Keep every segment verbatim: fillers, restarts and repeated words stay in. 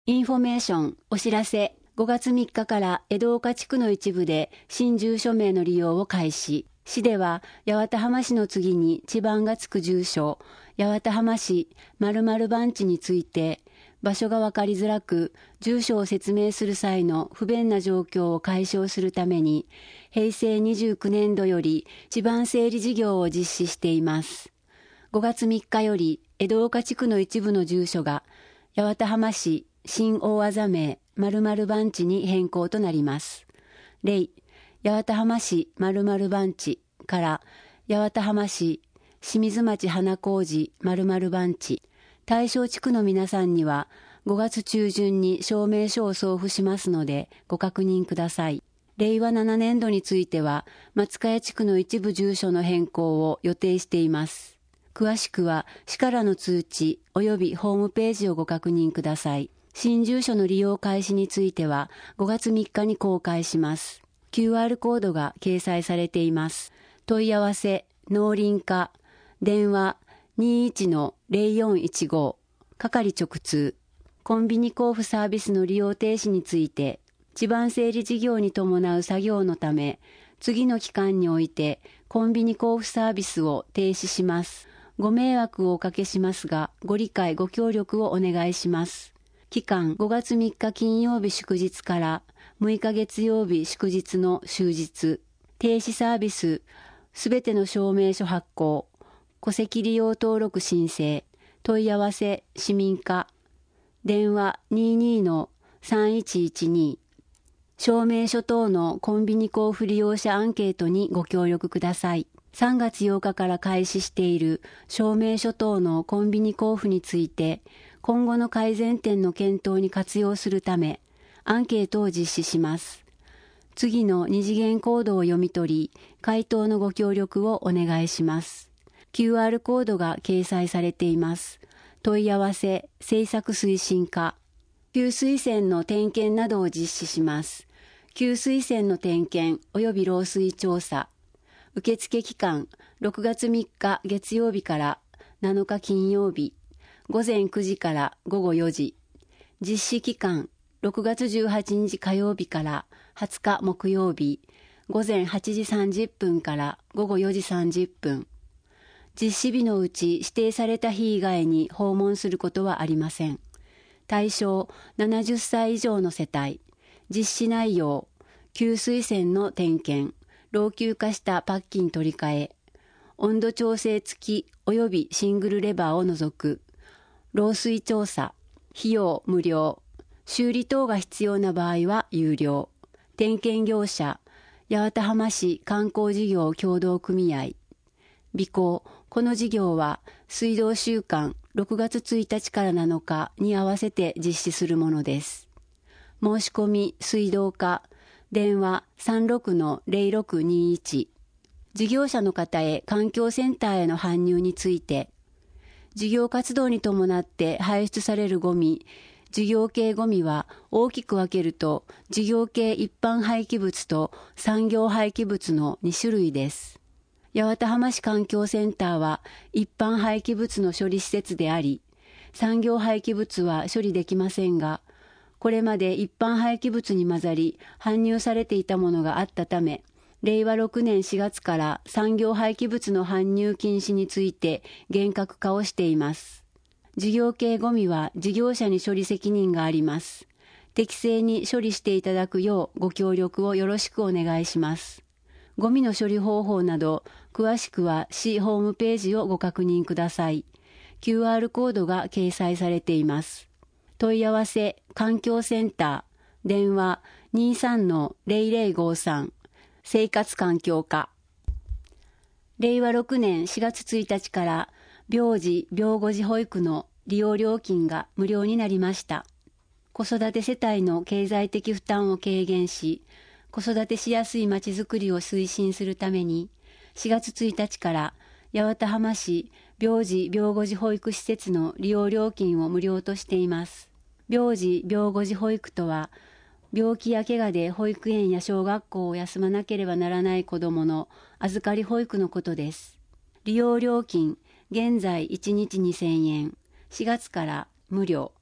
インフォメーションお知らせ。ごがつみっかから江戸岡地区の一部で新住所名の利用を開始。市では八幡浜市の次に地番がつく住所、八幡浜市〇〇番地について場所が分かりづらく、住所を説明する際の不便な状況を解消するために、へいせいにじゅうきゅうねんどより地番整理事業を実施しています。ごがつみっかより江戸岡地区の一部の住所が八幡浜市新大字名〇〇番地に変更となります。例、八幡浜市〇〇番地から八幡浜市清水町花小路〇〇番地。対象地区の皆さんにはごがつちゅうじゅんに証明書を送付しますのでご確認ください。れいわななねんどについては松茅地区の一部住所の変更を予定しています。詳しくは市からの通知及びホームページをご確認ください。新住所の利用開始についてはごがつみっかに公開します。キューアール コードが掲載されています。問い合わせ、農林課、電話にいちのぜろよんいちご、係直通、コンビニ交付サービスの利用停止について、地番整理事業に伴う作業のため、次の期間においてコンビニ交付サービスを停止します。ご迷惑をおかけしますが、ご理解ご協力をお願いします。期間ごがつみっか金曜日祝日からむいか月曜日祝日の終日、停止サービス、すべての証明書発行、戸籍利用登録申請、問い合わせ市民課、電話にじゅうにのさんいちいちに、証明書等のコンビニ交付利用者アンケートにご協力ください。さんがつようかから開始している証明書等のコンビニ交付について、今後の改善点の検討に活用するため、アンケートを実施します。次の二次元コードを読み取り、回答のご協力をお願いします。キューアール コードが掲載されています。問い合わせ、政策推進課、給水栓の点検などを実施します。給水栓の点検及び漏水調査。受付期間、ろくがつみっか月曜日からなのか金曜日、ごぜんくじからごごよじ。実施期間、ろくがつじゅうはちにち火曜日からはつか木曜日、ごぜんはちじさんじゅっぷんからごごよじさんじゅっぷん。実施日のうち指定された日以外に訪問することはありません。対象ななじゅっさい以上の世帯。実施内容、給水栓の点検、老朽化したパッキン取り替え、温度調整付き及びシングルレバーを除く、漏水調査、費用無料、修理等が必要な場合は有料、点検業者、八幡浜市観光事業協同組合、備考、この事業は水道週間ろくがつついたちからなのかに合わせて実施するものです。申し込み水道課、電話さんろくのぜろろくにいち。事業者の方へ環境センターへの搬入について、事業活動に伴って排出されるゴミ、事業系ゴミは大きく分けると事業系一般廃棄物と産業廃棄物のにしゅるいです。八幡浜市環境センターは一般廃棄物の処理施設であり、産業廃棄物は処理できませんが、これまで一般廃棄物に混ざり搬入されていたものがあったため、れいわろくねんしがつから産業廃棄物の搬入禁止について厳格化をしています。事業系ゴミは事業者に処理責任があります。適正に処理していただくようご協力をよろしくお願いします。ゴミの処理方法など詳しくは市ホームページをご確認ください。キューアール コードが掲載されています。問い合わせ環境センター、電話にじゅうさんのぜろぜろごさん、生活環境課。れいわろくねんしがつついたちから病児・病後児保育の利用料金が無料になりました。子育て世帯の経済的負担を軽減し、子育てしやすいまちづくりを推進するために、しがつついたちから八幡浜市病児・病後児保育施設の利用料金を無料としています。病児・病後児保育とは、病気や怪我で保育園や小学校を休まなければならない子どもの預かり保育のことです。利用料金、現在いちにちにせんえん、しがつから無料。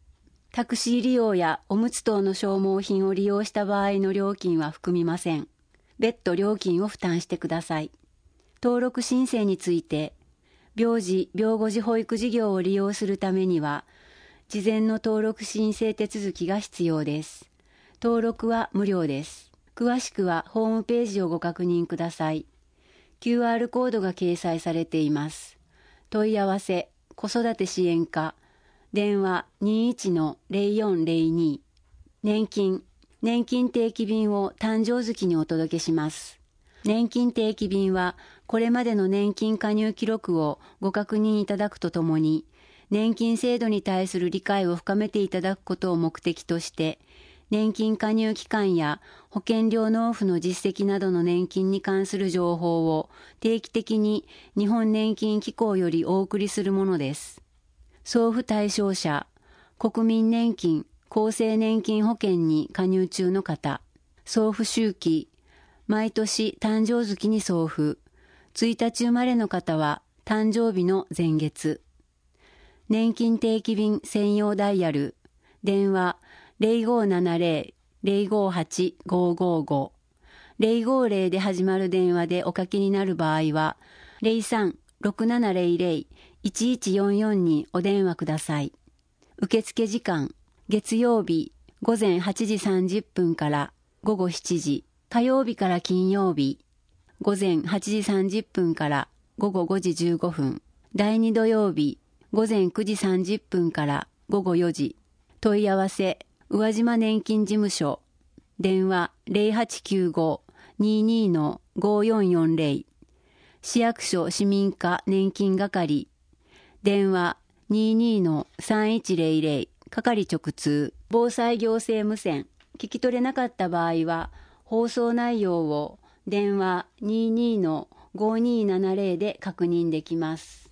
タクシー利用やおむつ等の消耗品を利用した場合の料金は含みません。別途料金を負担してください。登録申請について、病児・病後児保育事業を利用するためには、事前の登録申請手続きが必要です。登録は無料です。詳しくはホームページをご確認ください。キューアール コードが掲載されています。問い合わせ、子育て支援課、電話 にじゅういちのゼロよんゼロに、年金、年金定期便を誕生月にお届けします。年金定期便は、これまでの年金加入記録をご確認いただくとともに、年金制度に対する理解を深めていただくことを目的として、年金加入期間や保険料納付の実績などの年金に関する情報を定期的に日本年金機構よりお送りするものです。送付対象者、国民年金、厚生年金保険に加入中の方、送付周期、毎年誕生月に送付、ついたち生まれの方は誕生日の前月、年金定期便専用ダイヤル、電話ゼロごーななゼロ ゼロごーはち ごーごーご、ゼロごーゼロで始まる電話でおかけになる場合は、ゼロさん ろくななゼロゼロ いちいちよんよんにお電話ください。受付時間、月曜日ごぜんはちじさんじゅっぷんからごごしちじ、火曜日から金曜日、ごぜんはちじさんじゅっぷんからごごごじじゅうごふん、だいに土曜日、ごぜんくじさんじゅっぷんからごごよじ、問い合わせ、宇和島年金事務所、電話ゼロはちきゅうご にじゅうにのごよんよんゼロ、市役所市民課年金係、電話にじゅうにのさんいちゼロゼロ、係直通、防災行政無線、聞き取れなかった場合は、放送内容を電話にじゅうにのごにーななゼロで確認できます。